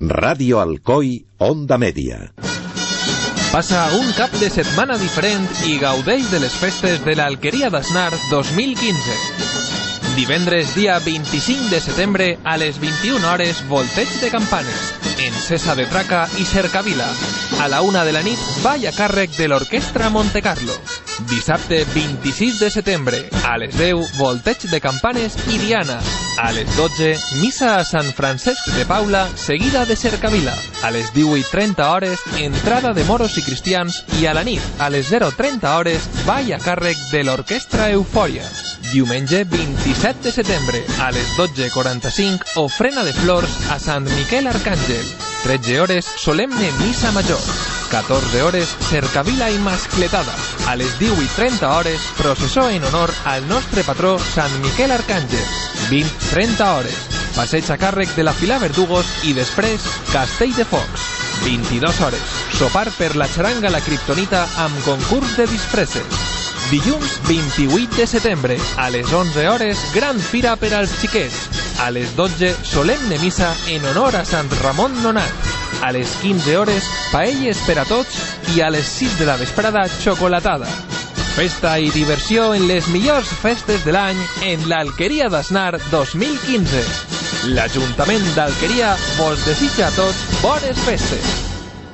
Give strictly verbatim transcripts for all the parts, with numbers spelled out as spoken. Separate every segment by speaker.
Speaker 1: Radio Alcoi, Onda Media.
Speaker 2: Passa un cap de setmana diferent i gaudeix de les festes de l'Alqueria d'Asnar dos mil quinze. Divendres, dia vint-i-cinc de setembre, a les vint-i-una hores, volteig de campanes, encesa de traca i cercavila. A la una de la nit, ball a càrrec de l'Orquestra Montecarlo. Dissabte, vint-i-sis de setembre, a les deu, volteig de campanes i diana. A les dotze, missa a Sant Francesc de Paula, seguida de cercavila. A les divuit trenta hores, entrada de moros i cristians i a la nit, a les zero trenta hores, ball a càrrec de l'Orquestra Eufòria. Diumenge, vint-i-set de setembre, a les dotze quaranta-cinc, ofrena de flors a Sant Miquel Arcàngel. tretze hores, solemne missa major. catorze hores, cercavila i mascletada. A les divuit trenta hores, processó en honor al nostre patró Sant Miquel Arcàngel. vint trenta hores, passeig a càrrec de la Fila Verdugos i després Castell de Focs. vint-i-dues hores, sopar per la xaranga La Kriptonita amb concurs de disfresses. Dilluns vint-i-vuit de setembre, a les onze hores, gran fira per als xiquets. A les dotze, solemne missa en honor a Sant Ramon Nonat. A les quinze hores, paelles per a tots i a les sis de la vesprada, xocolatada. Festa i diversió en les millors festes de l'any en l'Alqueria d'Asnar dos mil quinze. L'Ajuntament d'Alqueria vos desitja a tots bones festes.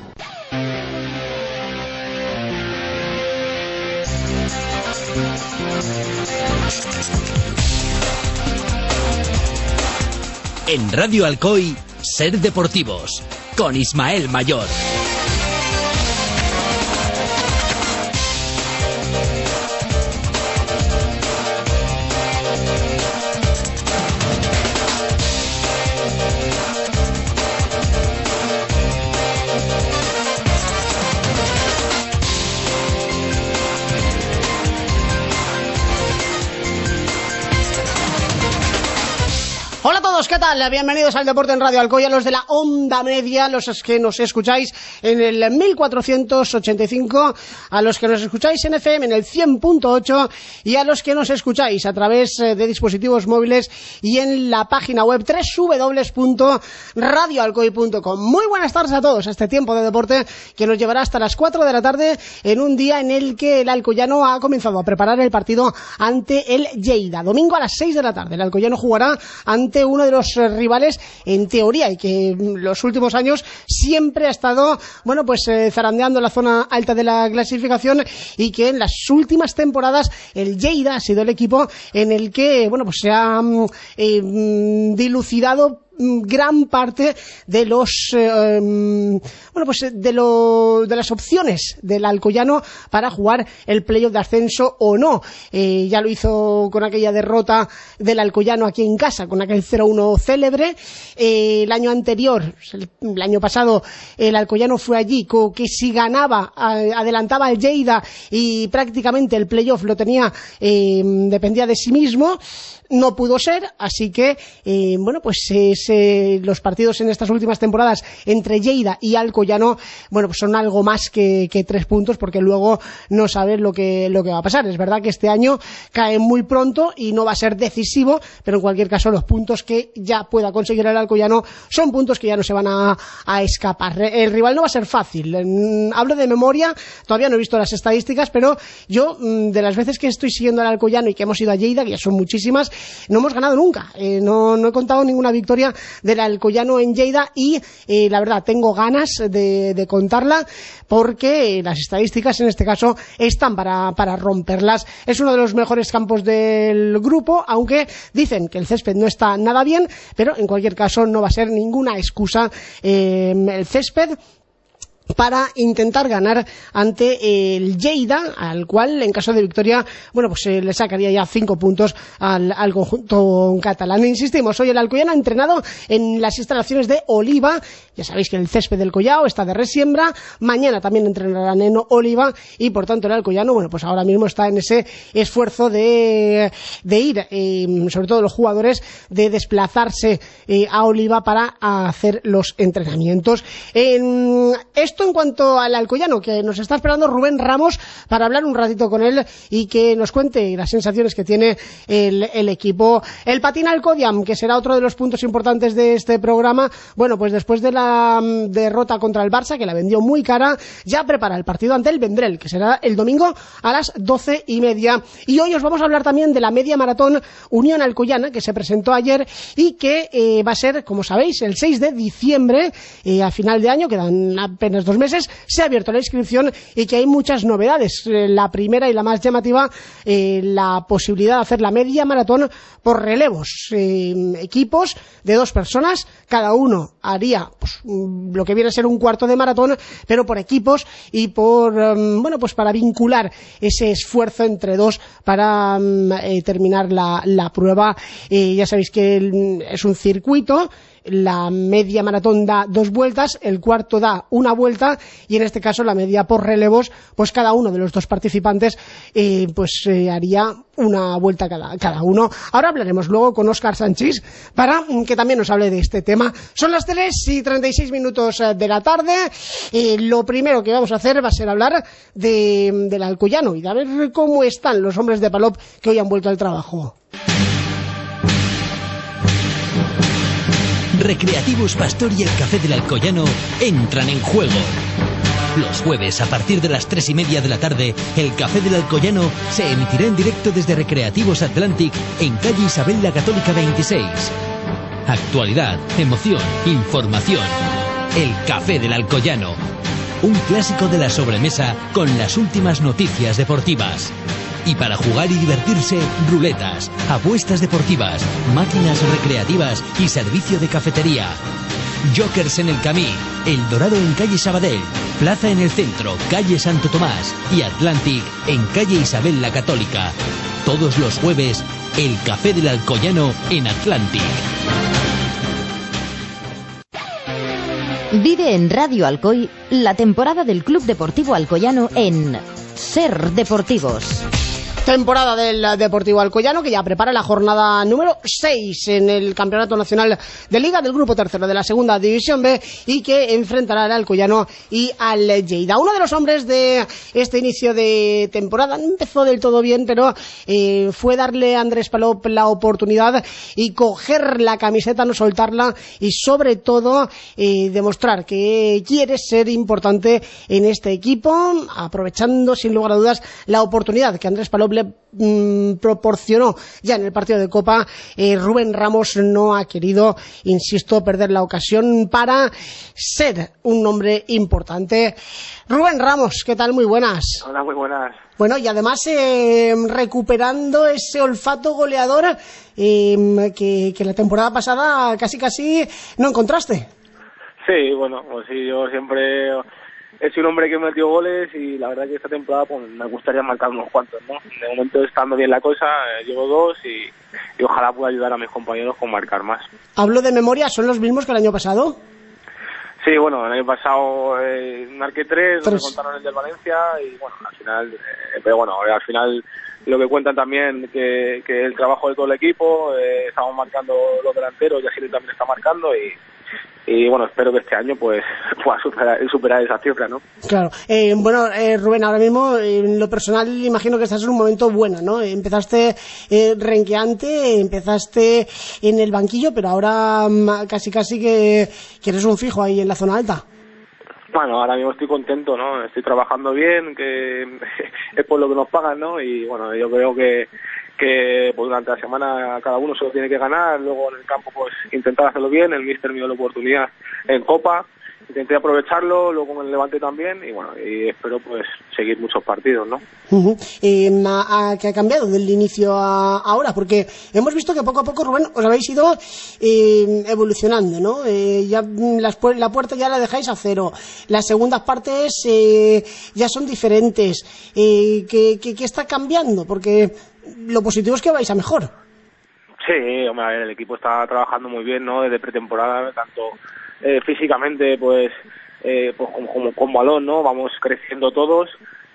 Speaker 3: En Radio Alcoi, Ser Deportivos, con Ismael Mayor.
Speaker 4: Hola a todos, ¿qué tal? Bienvenidos al Deporte en Radio Alcoy, a los de la Onda Media, los que nos escucháis en el mil cuatrocientos ochenta y cinco, a los que nos escucháis en F M en el cien punto ocho y a los que nos escucháis a través de dispositivos móviles y en la página web doble u doble u doble u punto radio alcoy punto com. Muy buenas tardes a todos a este tiempo de deporte que nos llevará hasta las cuatro de la tarde en un día en el que el Alcoyano ha comenzado a preparar el partido ante el Lleida. Domingo a las seis de la tarde el Alcoyano jugará ante uno de los rivales en teoría y que en los últimos años siempre ha estado, bueno, pues eh, zarandeando la zona alta de la clasificación y que en las últimas temporadas el Lleida ha sido el equipo en el que, bueno, pues se ha eh, dilucidado gran parte de los eh, bueno pues de lo de las opciones del Alcoyano para jugar el playoff de ascenso o no. Eh, ya lo hizo con aquella derrota del Alcoyano aquí en casa, con aquel cero uno célebre. Eh, el año anterior, el, el año pasado, el Alcoyano fue allí con que si ganaba adelantaba al Lleida y prácticamente el playoff lo tenía, eh, dependía de sí mismo. No pudo ser, así que eh, bueno, pues eh, se, los partidos en estas últimas temporadas entre Lleida y Alcoyano, bueno, pues son algo más que, que tres puntos, porque luego no sabes lo que lo que va a pasar. Es verdad que este año cae muy pronto y no va a ser decisivo, pero en cualquier caso los puntos que ya pueda conseguir el Alcoyano son puntos que ya no se van a, a escapar. El rival no va a ser fácil. Hablo de memoria, todavía no he visto las estadísticas, pero yo de las veces que estoy siguiendo al Alcoyano y que hemos ido a Lleida, que ya son muchísimas, no hemos ganado nunca, eh, no, no he contado ninguna victoria del Alcoyano en Lleida y eh, la verdad tengo ganas de, de contarla, porque las estadísticas en este caso están para, para romperlas. Es uno de los mejores campos del grupo, aunque dicen que el césped no está nada bien, pero en cualquier caso no va a ser ninguna excusa eh, el césped para intentar ganar ante el Lleida, al cual en caso de victoria, bueno, pues eh, le sacaría ya cinco puntos al, al conjunto catalán. Insistimos, hoy el Alcoyano ha entrenado en las instalaciones de Oliva. Ya sabéis que el césped del Collao está de resiembra. Mañana también entrenarán en Oliva y por tanto el Alcoyano, bueno, pues ahora mismo está en ese esfuerzo de, de ir, eh, sobre todo los jugadores, de desplazarse eh, a Oliva para hacer los entrenamientos. En esto en cuanto al Alcoyano, que nos está esperando Rubén Ramos para hablar un ratito con él y que nos cuente las sensaciones que tiene el, el equipo. El Patín Alcodiam, que será otro de los puntos importantes de este programa, bueno, pues después de la esa um, derrota contra el Barça, que la vendió muy cara, ya prepara el partido ante el Vendrell, que será el domingo a las doce y media. Y hoy os vamos a hablar también de la media maratón Unión Alcoyana, que se presentó ayer y que eh, va a ser, como sabéis, el seis de diciembre, eh, a final de año, quedan apenas dos meses, se ha abierto la inscripción y que hay muchas novedades. Eh, la primera y la más llamativa, eh, la posibilidad de hacer la media maratón por relevos, eh, equipos de dos personas, cada uno haría pues, lo que viene a ser un cuarto de maratón, pero por equipos y por, um, bueno, pues para vincular ese esfuerzo entre dos para um, eh, terminar la, la prueba. Eh, ya sabéis que el, es un circuito. La media maratón da dos vueltas, el cuarto da una vuelta y en este caso la media por relevos, pues cada uno de los dos participantes eh, pues eh, haría una vuelta cada, cada uno. Ahora hablaremos luego con Óscar Sánchez para que también nos hable de este tema. Son las tres y treinta y seis minutos de la tarde. Eh, lo primero que vamos a hacer va a ser hablar de, del Alcoyano y de ver cómo están los hombres de Palop que hoy han vuelto al trabajo.
Speaker 3: Recreativos Pastor y el Café del Alcoyano entran en juego. Los jueves, a partir de las tres y media de la tarde, el Café del Alcoyano se emitirá en directo desde Recreativos Atlantic en calle Isabel la Católica veintiséis. Actualidad, emoción, información. El Café del Alcoyano. Un clásico de la sobremesa con las últimas noticias deportivas. Y para jugar y divertirse, ruletas, apuestas deportivas, máquinas recreativas y servicio de cafetería. Jokers en el Camí, El Dorado en calle Sabadell, Plaza en el centro, calle Santo Tomás y Atlantic en calle Isabel la Católica. Todos los jueves, el Café del Alcoyano en Atlantic.
Speaker 5: Vive en Radio Alcoy la temporada del Club Deportivo Alcoyano en Ser Deportivos.
Speaker 4: Temporada del Deportivo Alcoyano, que ya prepara la jornada número seis en el Campeonato Nacional de Liga del Grupo Tercero de la Segunda División B y que enfrentará al Alcoyano y al Lleida. Uno de los hombres de este inicio de temporada no empezó del todo bien, pero eh, fue darle a Andrés Palop la oportunidad y coger la camiseta, no soltarla y sobre todo eh, demostrar que quiere ser importante en este equipo, aprovechando sin lugar a dudas la oportunidad que Andrés Palop le mm, proporcionó ya en el partido de Copa. eh, Rubén Ramos no ha querido, insisto, perder la ocasión para ser un hombre importante. Rubén Ramos, ¿qué tal? Muy buenas.
Speaker 6: Hola, muy buenas.
Speaker 4: Bueno, y además eh, recuperando ese olfato goleador eh, que, que la temporada pasada casi casi no encontraste.
Speaker 6: Sí, bueno, pues sí, yo siempre he sido un hombre que metió goles y la verdad que esta temporada pues me gustaría marcar unos cuantos, ¿no? De momento estando bien la cosa, eh, llevo dos y, y ojalá pueda ayudar a mis compañeros con marcar más.
Speaker 4: Hablo de memoria, ¿son los mismos que el año pasado?
Speaker 6: Sí, bueno, el año pasado eh, marqué tres,
Speaker 4: tres.
Speaker 6: me contaron el del Valencia y bueno, al final, eh, pero bueno, al final lo que cuentan también que, que el trabajo de todo el equipo, eh, estamos marcando los delanteros y así también está marcando y y bueno, espero que este año pues pueda superar, superar esa cifra, ¿no?
Speaker 4: Claro. Eh, bueno, eh, Rubén, ahora mismo en lo personal imagino que estás en un momento bueno, ¿no? Empezaste eh, renqueante, empezaste en el banquillo, pero ahora mm, casi casi que, que eres un fijo ahí en la zona alta.
Speaker 6: Bueno, ahora mismo estoy contento, ¿no? Estoy trabajando bien, que es por lo que nos pagan, ¿no? Y bueno, yo creo que que pues durante la semana cada uno se lo tiene que ganar, luego en el campo pues intentar hacerlo bien, el míster me dio la oportunidad en Copa, intenté aprovecharlo, luego con el Levante también y bueno, y espero pues seguir muchos partidos, ¿no?
Speaker 4: Uh-huh. Eh, a, a, ¿Qué ha cambiado del inicio a ahora? Porque hemos visto que poco a poco, Rubén, os habéis ido eh, evolucionando, ¿no? Eh, ya las, la puerta ya la dejáis a cero, las segundas partes eh, ya son diferentes. Eh, ¿qué, qué, ¿Qué está cambiando? Porque lo positivo es que vais a mejor.
Speaker 6: Sí, hombre, a ver, el equipo está trabajando muy bien, ¿no? Desde pretemporada, tanto eh, físicamente, pues, eh, pues como, como con balón, ¿no? Vamos creciendo todos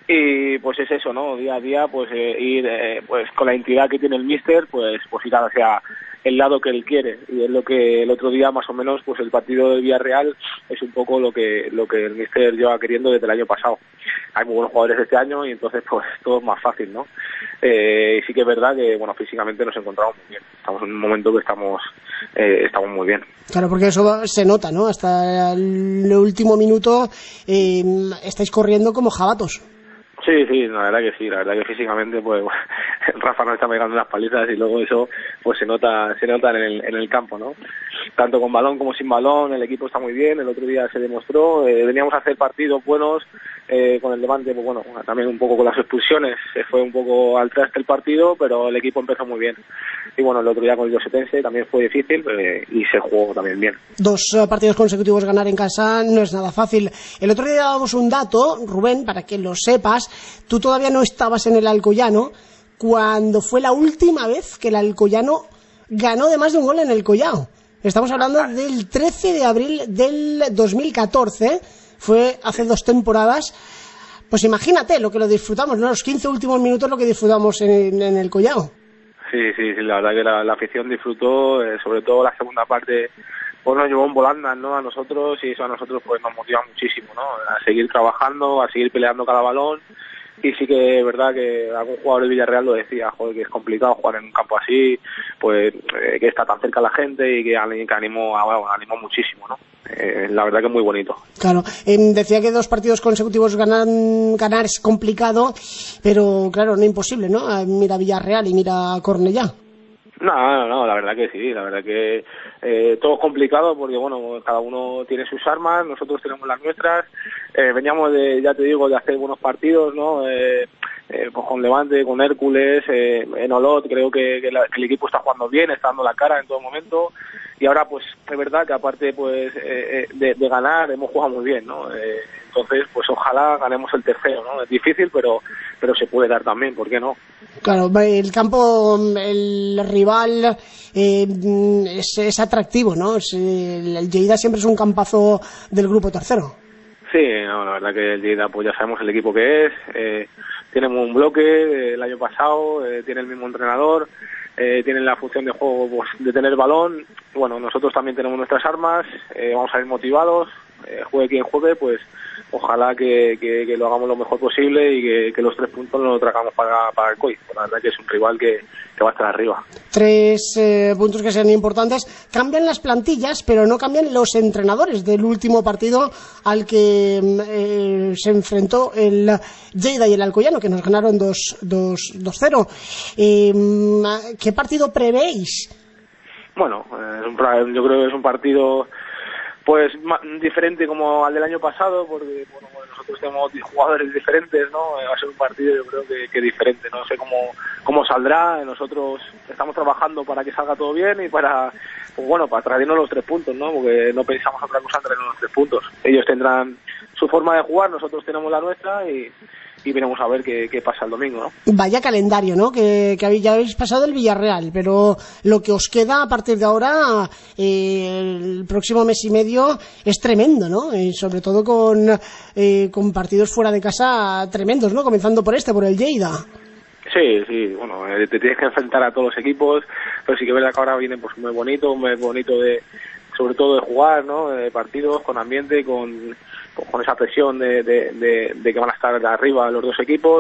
Speaker 6: y pues es eso, ¿no? Día a día, pues eh, ir eh, pues con la entidad que tiene el míster, pues pues ir hacia el lado que él quiere, y es lo que el otro día más o menos, pues el partido del Villarreal es un poco lo que lo que el míster lleva queriendo desde el año pasado. Hay muy buenos jugadores este año y entonces pues todo es más fácil, ¿no? Eh, y sí que es verdad que, bueno, físicamente nos encontramos muy bien, estamos en un momento que estamos eh, estamos muy bien.
Speaker 4: Claro, porque eso se nota, ¿no? Hasta el último minuto eh, estáis corriendo como jabatos.
Speaker 6: Sí, sí, la verdad que sí, la verdad que físicamente pues Rafa nos está pegando unas palizas y luego eso pues se nota se nota en el, en el campo, ¿no? Tanto con balón como sin balón, el equipo está muy bien, el otro día se demostró, eh, veníamos a hacer partidos buenos, eh, con el Levante, pues bueno, también un poco con las expulsiones, se fue un poco al traste el partido, pero el equipo empezó muy bien. Y bueno, el otro día con el Llosetense también fue difícil, eh, y se jugó también bien.
Speaker 4: Dos uh, partidos consecutivos ganar en casa no es nada fácil. El otro día dábamos un dato, Rubén, para que lo sepas, tú todavía no estabas en el Alcoyano cuando fue la última vez que el Alcoyano ganó de más de un gol en el Collao. Estamos hablando del trece de abril del dos mil catorce, fue hace dos temporadas. Pues imagínate lo que lo disfrutamos, ¿no? Los quince últimos minutos lo que disfrutamos en, en el Collao.
Speaker 6: Sí, sí, sí, la verdad que la, la afición disfrutó, eh, sobre todo la segunda parte, pues nos llevó en volandas, ¿no? A nosotros, y eso a nosotros pues nos motiva muchísimo, ¿no? A seguir trabajando, a seguir peleando cada balón. Y sí que es verdad que algún jugador de Villarreal lo decía, joder, que es complicado jugar en un campo así, pues eh, que está tan cerca la gente y que, que animó, bueno, animó muchísimo, ¿no? Eh, la verdad que es muy bonito.
Speaker 4: Claro, eh, decía que dos partidos consecutivos ganar, ganar es complicado, pero claro, no imposible, ¿no? Mira Villarreal y mira Cornellá.
Speaker 6: No, no, no, la verdad que sí, la verdad que eh, todo es complicado porque, bueno, cada uno tiene sus armas, nosotros tenemos las nuestras, eh, veníamos de, ya te digo, de hacer buenos partidos, ¿no? Eh, eh, pues con Levante, con Hércules, eh, en Olot, creo que, que, la, que el equipo está jugando bien, está dando la cara en todo momento, y ahora pues es verdad que aparte pues eh, de, de ganar hemos jugado muy bien, ¿no? Eh, entonces pues ojalá ganemos el tercero, ¿no? Es difícil, pero pero se puede dar también, ¿por qué no?
Speaker 4: Claro, el campo, el rival eh, es, es atractivo, ¿no? Es, el, el Lleida siempre es un campazo del grupo tercero.
Speaker 6: Sí, no, la verdad que el Lleida pues ya sabemos el equipo que es, eh, tenemos un bloque eh, el año pasado, eh, tiene el mismo entrenador, eh, tienen la función de juego pues, de tener balón. Bueno, nosotros también tenemos nuestras armas, eh, vamos a ir motivados, eh, juegue quien juegue, pues ojalá que, que, que lo hagamos lo mejor posible y que, que los tres puntos no lo tragamos para, para el COI. La verdad que es un rival que, que va a estar arriba.
Speaker 4: Tres eh, puntos que sean importantes. Cambian las plantillas, pero no cambian los entrenadores del último partido al que eh, se enfrentó el Lleida y el Alcoyano, que nos ganaron dos cero. Eh, ¿Qué partido prevéis?
Speaker 6: Bueno, eh, yo creo que es un partido pues diferente como al del año pasado, porque bueno, nosotros tenemos jugadores diferentes, ¿no? Va a ser un partido yo creo que, que diferente, no sé cómo cómo saldrá. Nosotros estamos trabajando para que salga todo bien y para, pues bueno, para traernos los tres puntos, ¿no? Porque no pensamos otra cosa en traernos los tres puntos. Ellos tendrán su forma de jugar, nosotros tenemos la nuestra y y veremos a ver qué, qué pasa el domingo, ¿no?
Speaker 4: Vaya calendario, ¿no? Que, que ya habéis pasado el Villarreal, pero lo que os queda a partir de ahora, eh, el próximo mes y medio, es tremendo, ¿no? Y sobre todo con, eh, con partidos fuera de casa tremendos, ¿no? Comenzando por este, por el Lleida.
Speaker 6: Sí, sí, bueno, eh, te tienes que enfrentar a todos los equipos, pero sí que es verdad que ahora viene pues muy bonito, muy bonito de, sobre todo de jugar, ¿no? De partidos con ambiente, con con esa presión de, de, de, de que van a estar de arriba los dos equipos,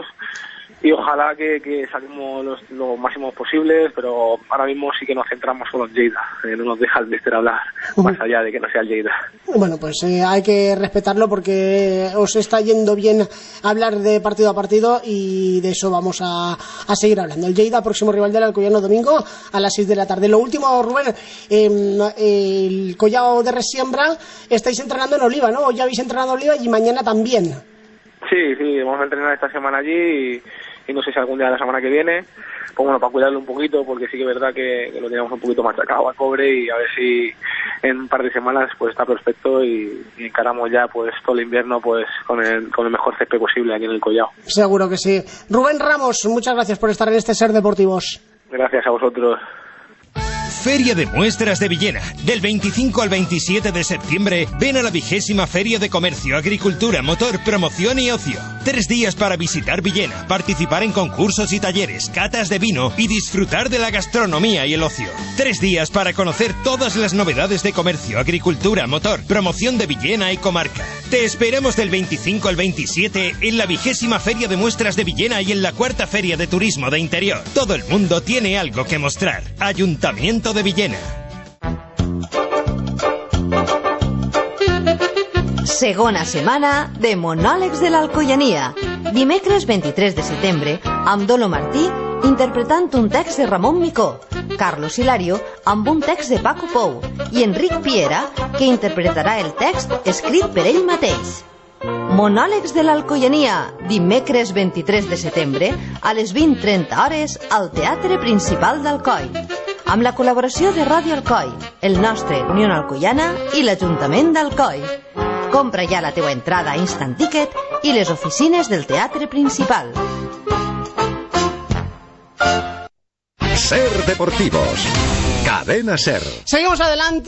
Speaker 6: y ojalá que, que salimos los, lo máximos posibles, pero ahora mismo sí que nos centramos solo en Lleida, eh, no nos deja el míster hablar más allá de que no sea el Lleida.
Speaker 4: Bueno, pues eh, hay que respetarlo porque os está yendo bien hablar de partido a partido y de eso vamos a, a seguir hablando. El Lleida, próximo rival del Alcoyano, domingo a las seis de la tarde. Lo último, Rubén, eh, el Collao de Resiembra, estáis entrenando en Oliva, ¿no? Ya habéis entrenado en Oliva y mañana también.
Speaker 6: Sí, sí, vamos a entrenar esta semana allí y, y no sé si algún día de la semana que viene, pues bueno, para cuidarlo un poquito, porque sí que es verdad que, que lo teníamos un poquito machacado al cobre, y a ver si en un par de semanas pues está perfecto y, y encaramos ya pues todo el invierno pues con el, con el mejor césped posible aquí en el Collao.
Speaker 4: Seguro que sí. Rubén Ramos, muchas gracias por estar en este Ser Deportivos.
Speaker 6: Gracias a vosotros.
Speaker 7: Feria de Muestras de Villena. Del veinticinco al veintisiete de septiembre, ven a la vigésima Feria de Comercio, Agricultura, Motor, Promoción y Ocio. Tres días para visitar Villena, participar en concursos y talleres, catas de vino y disfrutar de la gastronomía y el ocio. Tres días para conocer todas las novedades de comercio, agricultura, motor, promoción de Villena y comarca. Te esperamos del veinticinco al veintisiete en la vigésima Feria de Muestras de Villena y en la cuarta Feria de Turismo de Interior. Todo el mundo tiene algo que mostrar. Ayuntamiento de Villena.
Speaker 8: Segona setmana de Monòlegs de l'Alcoiania. Dimecres vint-i-tres de setembre, amb Dolo Martí interpretant un text de Ramon Micó, Carlos Hilario amb un text de Paco Pou i Enric Piera, que interpretarà el text escrit per ell mateix. Monòlegs de l'Alcoiania, dimecres vint-i-tres de setembre, a les vint trenta hores, al Teatre Principal d'Alcoi, amb la col·laboració de Ràdio Alcoi, el nostre Unió Alcoiana i l'Ajuntament d'Alcoi. Compra ja la teua entrada a Instant Ticket i les oficines del Teatre Principal.
Speaker 1: Ser Deportivos. Cadena Ser.
Speaker 4: Seguimos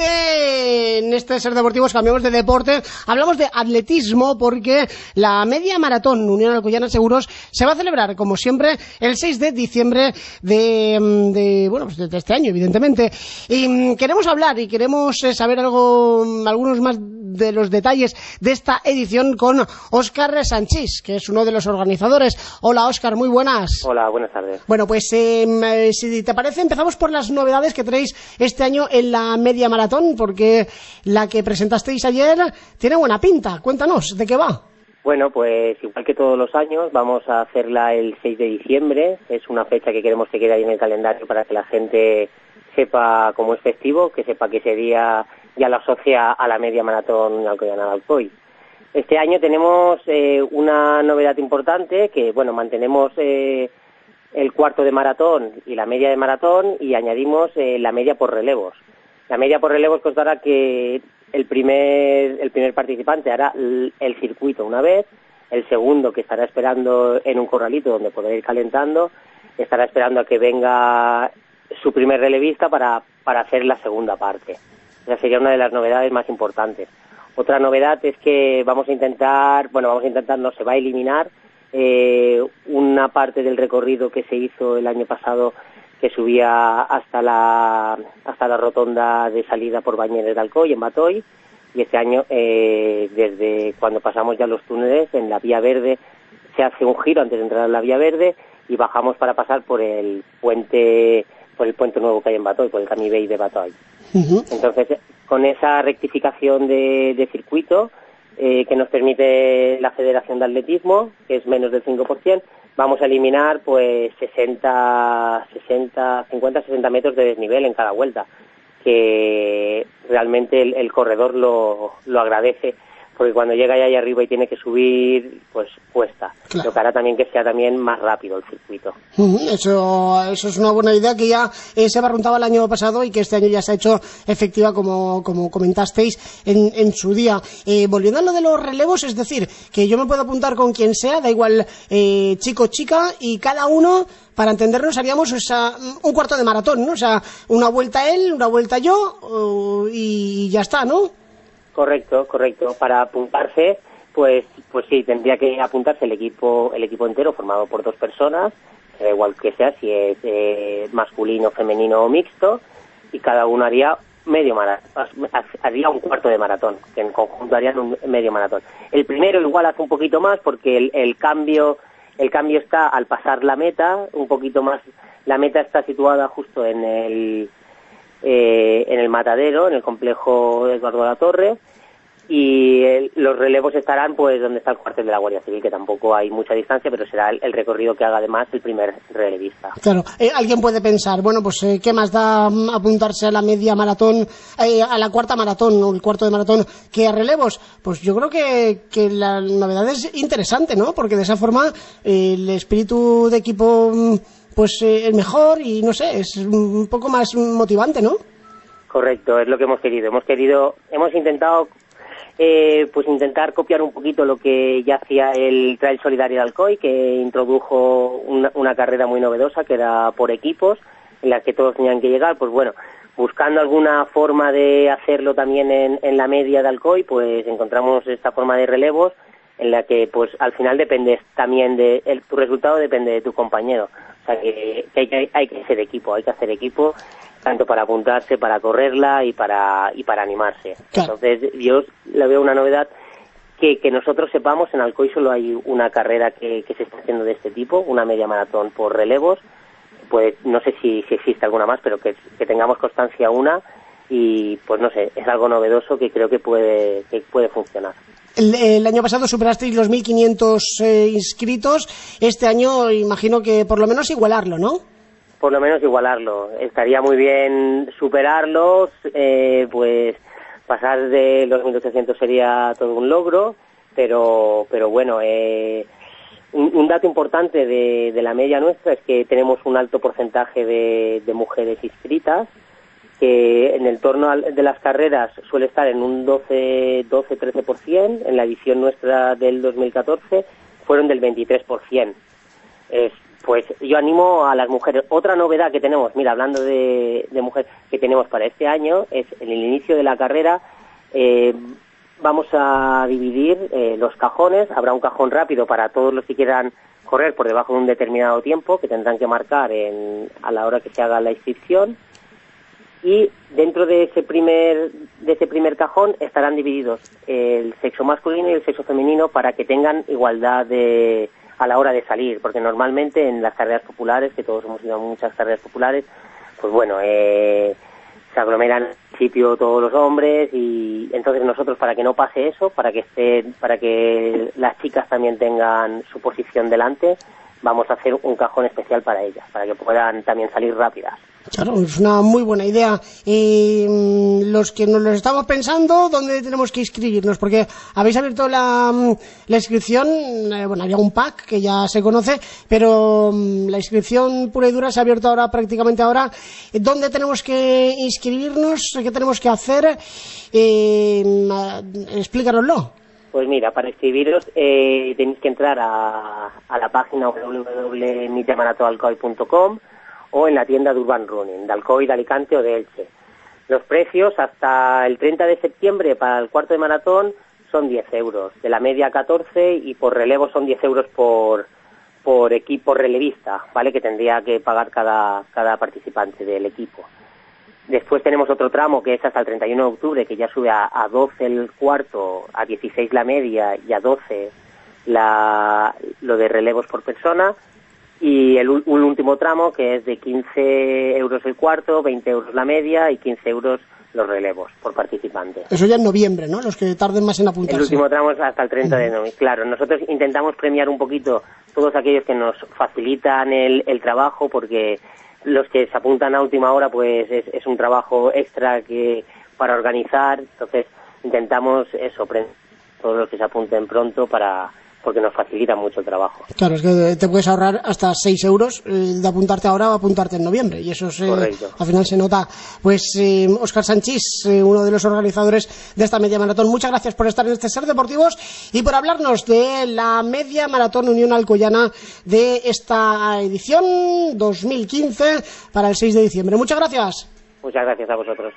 Speaker 4: adelante en este Ser Deportivos, cambiamos de deporte, hablamos de atletismo porque la media maratón Unión Alcoyana Seguros se va a celebrar como siempre el seis de diciembre de, de bueno, pues de este año, evidentemente, y queremos hablar y queremos saber algo, algunos más de los detalles de esta edición con Óscar Sanchís, que es uno de los organizadores. Hola Óscar, muy buenas.
Speaker 9: Hola, buenas tardes.
Speaker 4: Bueno, pues eh, si te parece empezamos por las novedades que tenéis este año en la media maratón, porque la que presentasteis ayer tiene buena pinta. Cuéntanos, ¿de qué va?
Speaker 9: Bueno, pues igual que todos los años, vamos a hacerla el seis de diciembre. Es una fecha que queremos que quede ahí en el calendario para que la gente sepa cómo es festivo, que sepa que ese día ya lo asocia a la media maratón Alcoyana de Alcoy. Este año tenemos eh, una novedad importante, que bueno, mantenemos eh, el cuarto de maratón y la media de maratón y añadimos eh, la media por relevos. La media por relevos contará que el primer el primer participante hará el, el circuito una vez, el segundo, que estará esperando en un corralito donde podrá ir calentando, estará esperando a que venga su primer relevista para, para hacer la segunda parte. Esa sería una de las novedades más importantes. Otra novedad es que vamos a intentar, bueno, vamos a intentar, no se va a eliminar eh, una parte del recorrido que se hizo el año pasado, que subía hasta la hasta la rotonda de salida por Bañeres de Alcoy, en Batoy, y este año, eh, desde cuando pasamos ya los túneles, en la Vía Verde, se hace un giro antes de entrar a la Vía Verde y bajamos para pasar por el puente por el puente nuevo que hay en Batoy, por el Camí Vell de Batoy. Uh-huh. Entonces, con esa rectificación de, de circuito eh, que nos permite la Federación de Atletismo, que es menos del cinco por ciento, vamos a eliminar pues sesenta, sesenta, cincuenta, sesenta metros de desnivel en cada vuelta, que realmente el, el corredor lo, lo agradece, porque cuando llega ahí arriba y tiene que subir, pues cuesta. Claro. Lo que hará también que sea también más rápido el circuito.
Speaker 4: Uh-huh. Eso, eso es una buena idea que ya eh, se barruntaba el año pasado y que este año ya se ha hecho efectiva, como, como comentasteis en, en su día. Eh, volviendo a lo de los relevos, es decir, que yo me puedo apuntar con quien sea, da igual eh, chico o chica, y cada uno, para entendernos, haríamos o sea, un cuarto de maratón, ¿no? O sea, una vuelta él, una vuelta yo, uh, y ya está, ¿no?
Speaker 9: Correcto, correcto. Para apuntarse, pues pues sí, tendría que apuntarse el equipo el equipo entero, formado por dos personas, da igual que sea, si es eh, masculino, femenino o mixto, y cada uno haría medio maratón, haría un cuarto de maratón, que en conjunto harían un medio maratón. El primero igual hace un poquito más, porque el, el cambio el cambio está al pasar la meta, un poquito más. La meta está situada justo en el Eh, en el matadero, en el complejo Eduardo de la Torre, y el, los relevos estarán pues donde está el cuartel de la Guardia Civil, que tampoco hay mucha distancia, pero será el, el recorrido que haga además el primer relevista.
Speaker 4: Claro, eh, alguien puede pensar, bueno, pues eh, ¿qué más da apuntarse a la media maratón, eh, a la cuarta maratón o el cuarto de maratón que a relevos? Pues yo creo que, que la novedad es interesante, ¿no? Porque de esa forma eh, el espíritu de equipo pues eh, el mejor, y no sé, es un poco más motivante, ¿no?
Speaker 9: Correcto, es lo que hemos querido. Hemos querido, hemos intentado, eh, pues intentar copiar un poquito lo que ya hacía el Trail Solidario de Alcoy, que introdujo una, una carrera muy novedosa, que era por equipos, en la que todos tenían que llegar. Pues bueno, buscando alguna forma de hacerlo también en, en la media de Alcoy, pues encontramos esta forma de relevos, en la que pues al final dependes también de el, tu resultado depende de tu compañero, o sea que, que, hay, que hay que hacer equipo, hay que hacer equipo tanto para apuntarse, para correrla y para y para animarse. Claro. Entonces yo le veo una novedad que, que nosotros sepamos, en Alcoy solo hay una carrera que, que se está haciendo de este tipo, una media maratón por relevos, pues no sé si, si existe alguna más, pero que, que tengamos constancia una y pues no sé, es algo novedoso que creo que puede que puede funcionar.
Speaker 4: El, el año pasado superasteis los mil quinientos eh, inscritos, este año imagino que por lo menos igualarlo, ¿no?
Speaker 9: Por lo menos igualarlo, estaría muy bien superarlos, eh, pues pasar de los mil ochocientos sería todo un logro, pero pero bueno, eh, un, un dato importante de, de la media nuestra es que tenemos un alto porcentaje de, de mujeres inscritas, que en el torno de las carreras suele estar en un doce trece por ciento, en la edición nuestra del dos mil catorce fueron del veintitrés por ciento. Es, pues yo animo a las mujeres. Otra novedad que tenemos, mira, hablando de, de mujeres, que tenemos para este año, es en el inicio de la carrera, eh, vamos a dividir eh, los cajones, habrá un cajón rápido para todos los que quieran correr por debajo de un determinado tiempo, que tendrán que marcar en, a la hora que se haga la inscripción, y dentro de ese primer de ese primer cajón estarán divididos el sexo masculino y el sexo femenino para que tengan igualdad de a la hora de salir, porque normalmente en las carreras populares, que todos hemos ido a muchas carreras populares, pues bueno, eh, se aglomeran al principio todos los hombres, y entonces nosotros, para que no pase eso, para que estén, para que las chicas también tengan su posición delante, vamos a hacer un cajón especial para ellas, para que puedan también salir rápidas.
Speaker 4: Claro, es una muy buena idea. Y los que nos lo estamos pensando, ¿dónde tenemos que inscribirnos? Porque habéis abierto la, la inscripción, eh, bueno, había un pack que ya se conoce, pero um, la inscripción pura y dura se ha abierto ahora, prácticamente ahora. ¿Dónde tenemos que inscribirnos? ¿Qué tenemos que hacer? Eh, explícanoslo.
Speaker 9: Pues mira, para inscribiros eh, tenéis que entrar a, a la página doble u doble u doble punto media maratón alcoy punto com o en la tienda de Urban Running, de Alcoy, de Alicante o de Elche. Los precios hasta el treinta de septiembre para el cuarto de maratón son diez euros, de la media catorce, y por relevo son diez euros por por equipo relevista, ¿vale? Que tendría que pagar cada, cada participante del equipo. Después tenemos otro tramo que es hasta el treinta y uno de octubre, que ya sube a, a doce el cuarto, a dieciséis la media y a doce la, lo de relevos por persona. Y el un último tramo que es de quince euros el cuarto, veinte euros la media y quince euros los relevos por participante.
Speaker 4: Eso ya en noviembre, ¿no? Los que tarden más en apuntarse.
Speaker 9: El último tramo es hasta el treinta de noviembre. Claro, nosotros intentamos premiar un poquito todos aquellos que nos facilitan el, el trabajo, porque los que se apuntan a última hora pues es, es un trabajo extra que para organizar. Entonces intentamos eso, premiar a todos los que se apunten pronto, para porque nos facilita mucho el trabajo.
Speaker 4: Claro, es que te puedes ahorrar hasta seis euros eh, de apuntarte ahora o apuntarte en noviembre, y eso se, al final se nota. Pues eh, Óscar Sanchís, eh, uno de los organizadores de esta media maratón, muchas gracias por estar en este Ser Deportivos y por hablarnos de la media maratón Unión Alcoyana de esta edición dos mil quince para el seis de diciembre. Muchas gracias.
Speaker 9: Muchas gracias a vosotros.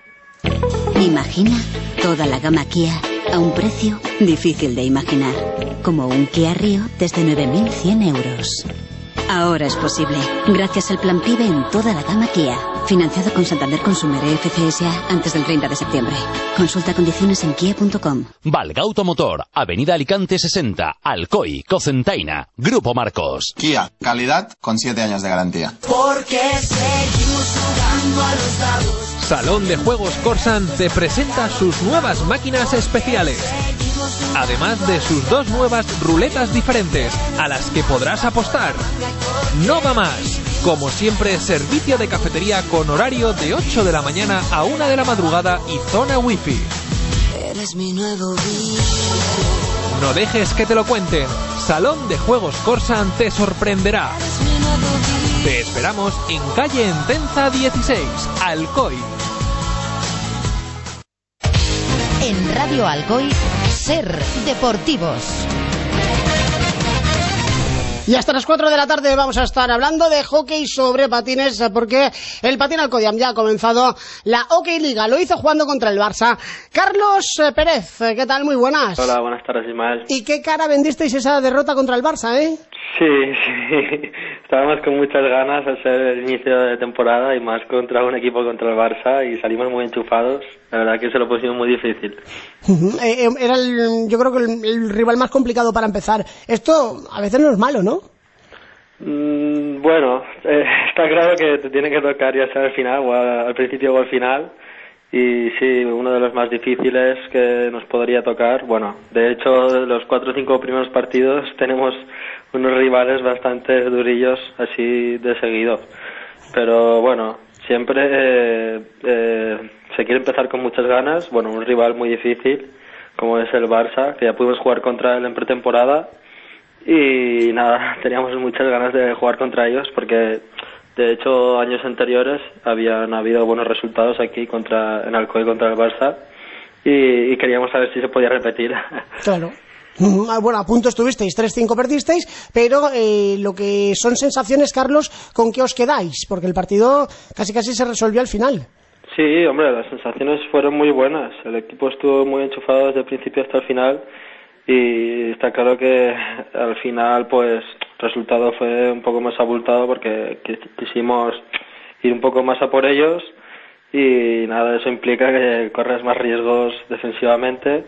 Speaker 10: Imagina toda la gama Kia a un precio difícil de imaginar, como un Kia Rio desde nueve mil cien euros. Ahora es posible, gracias al plan PIBE en toda la gama Kia, financiado con Santander Consumer E F C S A antes del treinta de septiembre. Consulta condiciones en kia punto com.
Speaker 11: Valga Automotor, Avenida Alicante sesenta, Alcoy, Cocentaina, Grupo Marcos.
Speaker 12: Kia, calidad con siete años de garantía.
Speaker 13: Porque seguimos jugando a los dados.
Speaker 2: Salón de Juegos Corsan te presenta sus nuevas máquinas especiales, además de sus dos nuevas ruletas diferentes a las que podrás apostar. No va más. Como siempre, servicio de cafetería con horario de ocho de la mañana a una de la madrugada y zona wifi.
Speaker 13: Eres mi nuevo vicio.
Speaker 2: No dejes que te lo cuenten. Salón de Juegos Corsan te sorprenderá. Te esperamos en calle Entenza dieciséis, Alcoy.
Speaker 5: En Radio Alcoy, Ser Deportivos.
Speaker 4: Y hasta las cuatro de la tarde vamos a estar hablando de hockey sobre patines, porque el Patín Alcoyano ya ha comenzado la Hockey Liga. Lo hizo jugando contra el Barça. Carlos Pérez, ¿qué tal? Muy buenas.
Speaker 14: Hola, buenas tardes, Ismael.
Speaker 4: ¿Y qué cara vendisteis esa derrota contra el Barça, eh?
Speaker 14: Sí, sí. Estábamos con muchas ganas al ser el inicio de temporada y más contra un equipo contra el Barça y salimos muy enchufados. La verdad que se lo pusimos muy difícil.
Speaker 4: eh, era el, yo creo que el, el rival más complicado para empezar. Esto a veces no es malo, ¿no?
Speaker 14: Mm, bueno, eh, está claro que te tiene que tocar ya sea al final o al, al principio o al final. Y sí, uno de los más difíciles que nos podría tocar. Bueno, de hecho, los cuatro o cinco primeros partidos tenemos unos rivales bastante durillos así de seguido. Pero bueno, siempre eh, eh, se quiere empezar con muchas ganas. Bueno, un rival muy difícil como es el Barça, que ya pudimos jugar contra él en pretemporada. Y nada, teníamos muchas ganas de jugar contra ellos porque... De hecho, años anteriores habían habido buenos resultados aquí contra en Alcoy contra el Barça y, y queríamos saber si se podía repetir.
Speaker 4: Claro. Bueno, a punto estuvisteis, tres cinco perdisteis, pero eh, lo que son sensaciones, Carlos, ¿con qué os quedáis? Porque el partido casi casi se resolvió al final.
Speaker 14: Sí, hombre, las sensaciones fueron muy buenas. El equipo estuvo muy enchufado desde el principio hasta el final. Y está claro que al final pues el resultado fue un poco más abultado porque quisimos ir un poco más a por ellos y nada, eso implica que corres más riesgos defensivamente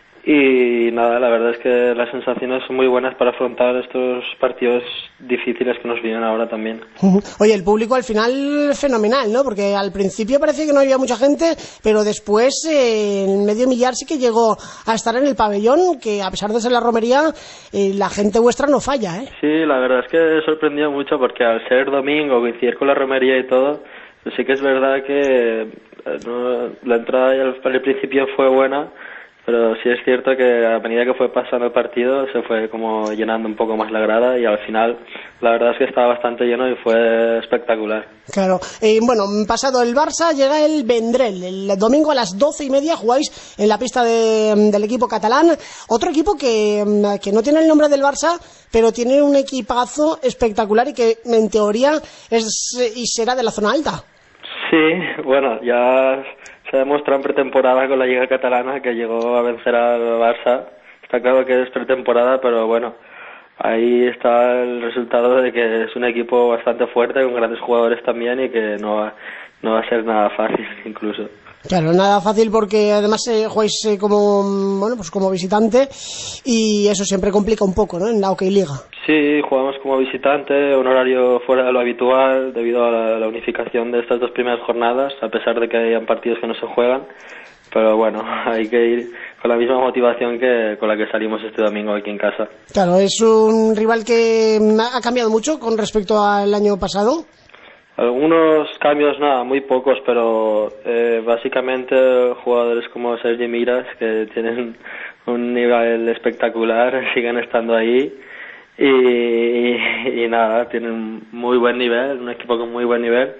Speaker 14: y nada, la verdad es que las sensaciones son muy buenas para afrontar estos partidos difíciles que nos vienen ahora también.
Speaker 4: Oye, el público al final fenomenal, ¿no? Porque al principio parecía que no había mucha gente, pero después eh, en medio millar sí que llegó a estar en el pabellón, que a pesar de ser la romería, eh, la gente vuestra no falla, ¿eh?
Speaker 14: Sí, la verdad es que sorprendió mucho porque al ser domingo, coincidir con la romería y todo, pues sí que es verdad que eh, no, la entrada ya al, al principio fue buena. Pero sí es cierto que a medida que fue pasando el partido se fue como llenando un poco más la grada y al final la verdad es que estaba bastante lleno y fue espectacular.
Speaker 4: Claro. Eh, bueno, pasado el Barça llega el Vendrell. El domingo a las doce y media jugáis en la pista de, del equipo catalán. Otro equipo que, que no tiene el nombre del Barça, pero tiene un equipazo espectacular y que en teoría es y será de la zona alta.
Speaker 14: Sí, bueno, ya... Se ha demostrado en pretemporada con la Liga Catalana que llegó a vencer al Barça. Está claro que es pretemporada, pero bueno, ahí está el resultado de que es un equipo bastante fuerte, con grandes jugadores también y que no va, no va a ser nada fácil incluso.
Speaker 4: Claro, nada fácil porque además eh, jugáis eh, como bueno pues como visitante y eso siempre complica un poco, ¿no? En la Hockey Liga.
Speaker 14: Sí, jugamos como visitante, un horario fuera de lo habitual debido a la, la unificación de estas dos primeras jornadas, a pesar de que hayan partidos que no se juegan. Pero bueno, hay que ir con la misma motivación que con la que salimos este domingo aquí en casa.
Speaker 4: Claro, es un rival que ha cambiado mucho con respecto al año pasado.
Speaker 14: Algunos cambios, nada, muy pocos, pero eh, básicamente jugadores como Sergi Miras, que tienen un nivel espectacular, siguen estando ahí y, y, y nada, tienen muy buen nivel, un equipo con muy buen nivel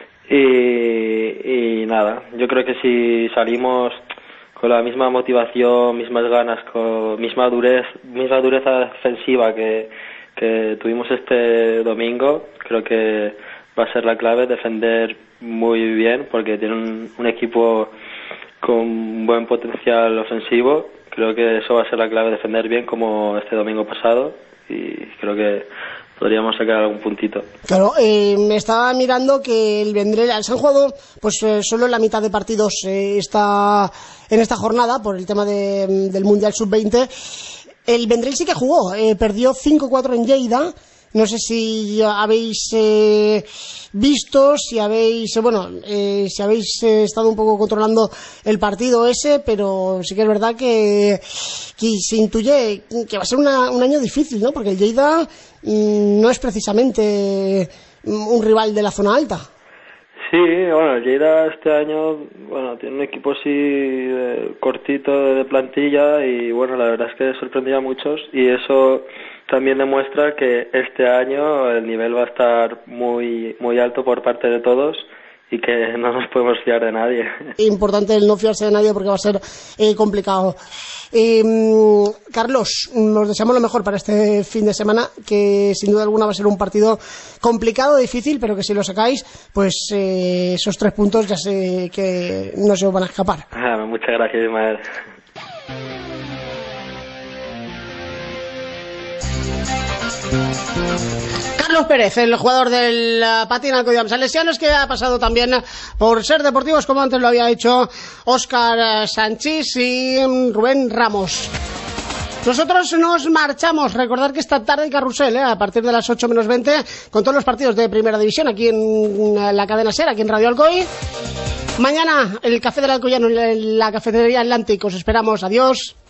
Speaker 14: y, y nada, yo creo que si salimos con la misma motivación, mismas ganas, con misma durez, misma dureza defensiva que, que tuvimos este domingo, creo que va a ser la clave defender muy bien porque tiene un, un equipo con buen potencial ofensivo. Creo que eso va a ser la clave, defender bien como este domingo pasado y creo que podríamos sacar algún puntito.
Speaker 4: Claro, eh, me estaba mirando que el Vendrell se han jugado pues eh, solo la mitad de partidos eh, esta, en esta jornada por el tema de, del Mundial sub veinte. El Vendrell sí que jugó, eh, perdió cinco cuatro en Lleida. No sé si habéis eh, visto, si habéis, eh, bueno, eh, si habéis eh, estado un poco controlando el partido ese, pero sí que es verdad que, que se intuye que va a ser una, un año difícil, ¿no? Porque el Lleida mmm, no es precisamente un rival de la zona alta.
Speaker 14: Sí, bueno, el Lleida este año, bueno, tiene un equipo así eh, cortito de plantilla y bueno, la verdad es que sorprendía a muchos y eso también demuestra que este año el nivel va a estar muy muy alto por parte de todos y que no nos podemos fiar de nadie.
Speaker 4: Importante el no fiarse de nadie porque va a ser eh, complicado. Eh, Carlos, nos deseamos lo mejor para este fin de semana, que sin duda alguna va a ser un partido complicado, difícil, pero que si lo sacáis, pues eh, esos tres puntos ya sé que no se os van a escapar.
Speaker 14: Ah, muchas gracias, Ismael.
Speaker 4: Carlos Pérez, el jugador del Patín Alcoyano Salesianos, que ha pasado también por Ser Deportivos, como antes lo había hecho Óscar Sánchez y Rubén Ramos. Nosotros nos marchamos. Recordar que esta tarde carrusel, ¿eh? A partir de las ocho menos veinte, con todos los partidos de Primera División aquí en la cadena SER, aquí en Radio Alcoy. Mañana el Café del Alcoyano en la cafetería Atlantic. Os esperamos. Adiós.